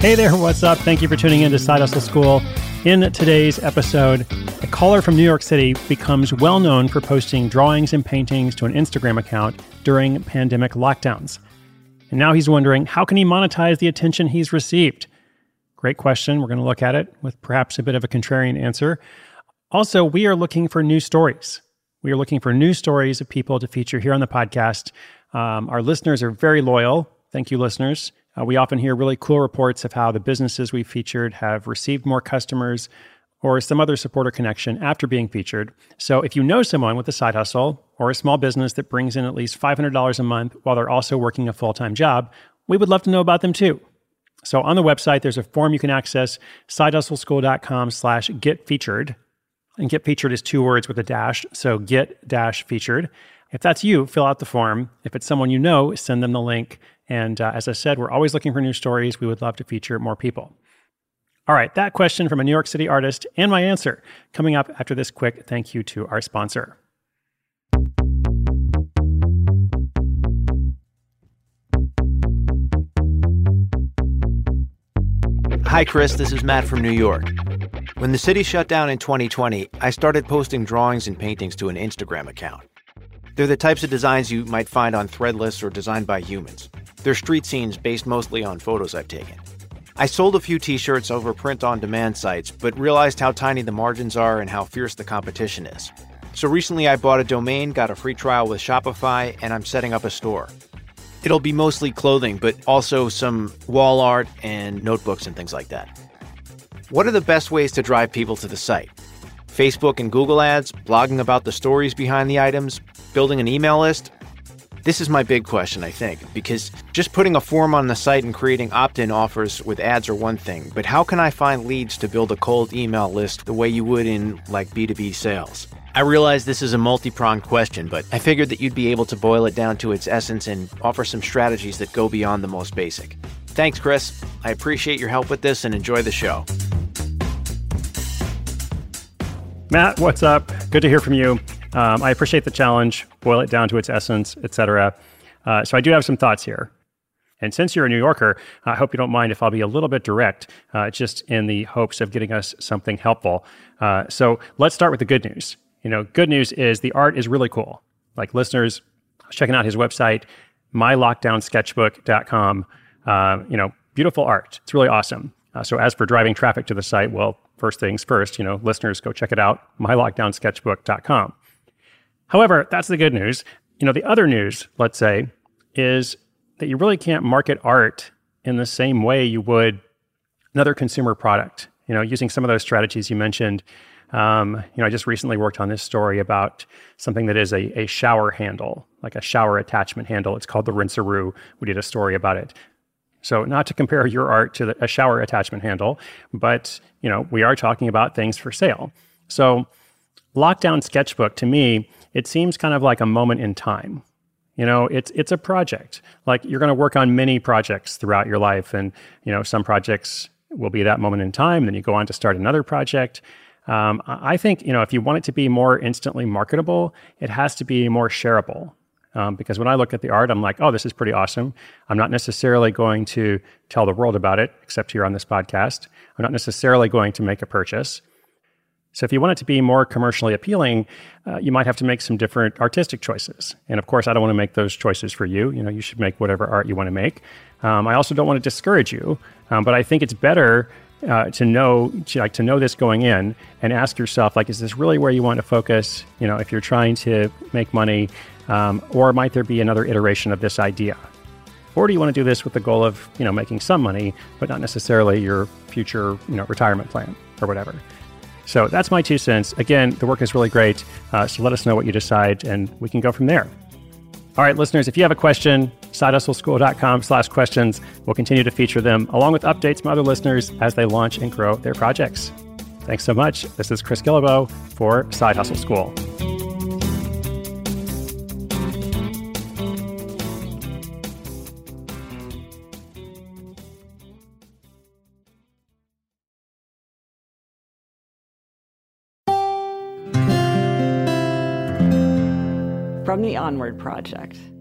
Hey there, what's up? Thank you for tuning in to Side Hustle School. In today's episode, a caller from New York City becomes well known for posting drawings and paintings to an Instagram account during pandemic lockdowns. And now he's wondering, how can he monetize the attention he's received? Great question. We're going to look at it with perhaps a bit of a contrarian answer. Also, we are looking for new stories. We are looking for new stories of people to feature here on the podcast. Our listeners are very loyal. Thank you, listeners. We often hear really cool reports of how the businesses we've featured have received more customers or some other support or connection after being featured. So if you know someone with a side hustle or a small business that brings in at least $500 a month while they're also working a full-time job, we would love to know about them too. So on the website, there's a form you can access, sidehustleschool.com/getfeatured. And get featured is 2 words with a dash, so get-featured. If that's you, fill out the form. If it's someone you know, send them the link. And as I said, we're always looking for new stories. We would love to feature more people. All right, that question from a New York City artist and my answer coming up after this quick thank you to our sponsor. Hi, Chris. This is Matt from New York. When the city shut down in 2020, I started posting drawings and paintings to an Instagram account. They're the types of designs you might find on Threadless or designed by humans. They're street scenes based mostly on photos I've taken. I sold a few t-shirts over print-on-demand sites, but realized how tiny the margins are and how fierce the competition is. So recently I bought a domain, got a free trial with Shopify, and I'm setting up a store. It'll be mostly clothing, but also some wall art and notebooks and things like that. What are the best ways to drive people to the site? Facebook and Google ads, blogging about the stories behind the items, building an email list? This is my big question, I think, because just putting a form on the site and creating opt-in offers with ads are one thing, but how can I find leads to build a cold email list the way you would in, like, B2B sales? I realize this is a multi-pronged question, but I figured that you'd be able to boil it down to its essence and offer some strategies that go beyond the most basic. Thanks, Chris. I appreciate your help with this and enjoy the show. Matt, what's up? Good to hear from you. I appreciate the challenge, boil it down to its essence, etc. So I do have some thoughts here. And since you're a New Yorker, I hope you don't mind if I'll be a little bit direct, just in the hopes of getting us something helpful. So let's start with the good news. Good news is the art is really cool. Like listeners, I was checking out his website, mylockdownsketchbook.com. Beautiful art. It's really awesome. So as for driving traffic to the site, well, first things first, listeners, go check it out, mylockdownsketchbook.com. However, that's the good news. The other news, let's say, is that you really can't market art in the same way you would another consumer product. Using some of those strategies you mentioned. I just recently worked on this story about something that is a shower handle, like a shower attachment handle. It's called the Rinse-A-Roo. We did a story about it. So not to compare your art to a shower attachment handle, but, we are talking about things for sale. So Lockdown Sketchbook, to me, it seems kind of like a moment in time. It's a project. Like you're going to work on many projects throughout your life. And, some projects will be that moment in time. Then you go on to start another project. I think, if you want it to be more instantly marketable, it has to be more shareable. Because when I look at the art, I'm like, oh, this is pretty awesome. I'm not necessarily going to tell the world about it, except here on this podcast. I'm not necessarily going to make a purchase. So if you want it to be more commercially appealing, you might have to make some different artistic choices. And of course, I don't want to make those choices for you. You should make whatever art you want to make. I also don't want to discourage you, but I think it's better to know this going in and ask yourself, is this really where you want to focus? If you're trying to make money, or might there be another iteration of this idea? Or do you want to do this with the goal of, making some money, but not necessarily your future, retirement plan or whatever? So that's my 2 cents. Again, the work is really great. So let us know what you decide and we can go from there. All right, listeners, if you have a question, sidehustleschool.com/questions. We'll continue to feature them along with updates from other listeners as they launch and grow their projects. Thanks so much. This is Chris Guillebeau for Side Hustle School. From the Onward Project.